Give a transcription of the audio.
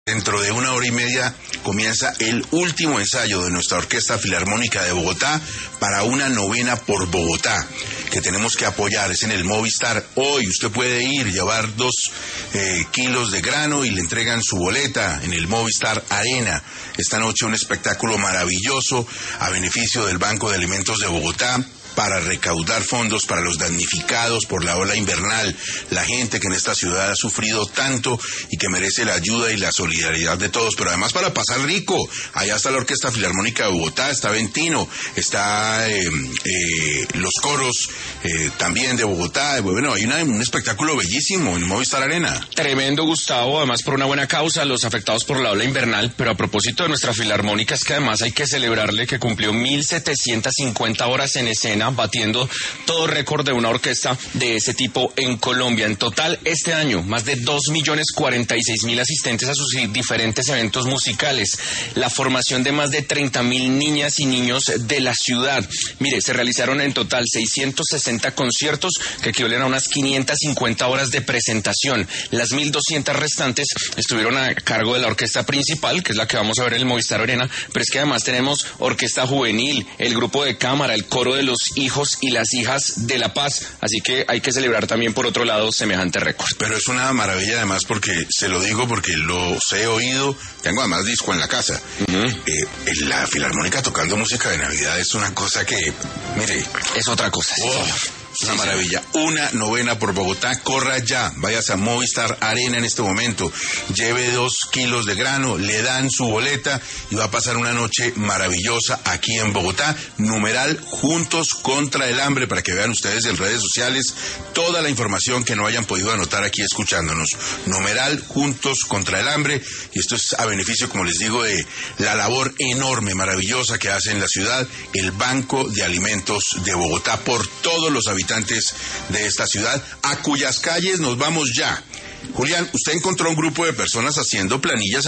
Dentro de 1 hora y media comienza el último ensayo de nuestra Orquesta Filarmónica de Bogotá para una novena por Bogotá, que tenemos que apoyar. Es en el Movistar. Hoy usted puede ir, llevar 2 kilos de grano y le entregan su boleta en el Movistar Arena. Esta noche un espectáculo maravilloso a beneficio del Banco de Alimentos de Bogotá, para recaudar fondos para los damnificados por la ola invernal, la gente que en esta ciudad ha sufrido tanto y que merece la ayuda y la solidaridad de todos, pero además para pasar rico. Allá está la Orquesta Filarmónica de Bogotá, está Ventino, está los coros también de Bogotá. Bueno, hay un espectáculo bellísimo en Movistar Arena. Tremendo, Gustavo, además por una buena causa, los afectados por la ola invernal. Pero a propósito de nuestra Filarmónica, es que además hay que celebrarle que cumplió 1.750 horas en escena, batiendo todo récord de una orquesta de ese tipo en Colombia. En total, este año, más de 2.046.000 asistentes a sus diferentes eventos musicales, la formación de más de 30.000 niñas y niños de la ciudad. Mire, se realizaron en total 660 conciertos que equivalen a unas 550 horas de presentación. Las 1.200 restantes estuvieron a cargo de la orquesta principal, que es la que vamos a ver en el Movistar Arena, pero es que además tenemos orquesta juvenil, el grupo de cámara, el coro de los hijos y las hijas de La Paz, así que hay que celebrar también por otro lado semejante récord. Pero es una maravilla además, porque se lo digo porque los he oído, tengo además disco en la casa. La Filarmónica tocando música de Navidad es una cosa que, mire, es otra cosa. Es una maravilla. Una novena por Bogotá. Corra ya, váyase a Movistar Arena en este momento, lleve 2 kilos de grano, le dan su boleta y va a pasar una noche maravillosa aquí en Bogotá. Numeral Juntos contra el Hambre, para que vean ustedes en redes sociales toda la información que no hayan podido anotar aquí escuchándonos. Numeral Juntos contra el Hambre, y esto es a beneficio, como les digo, de la labor enorme, maravillosa que hace en la ciudad el Banco de Alimentos de Bogotá por todos los habitantes de esta ciudad, a cuyas calles nos vamos ya. Julián, usted encontró un grupo de personas haciendo planillas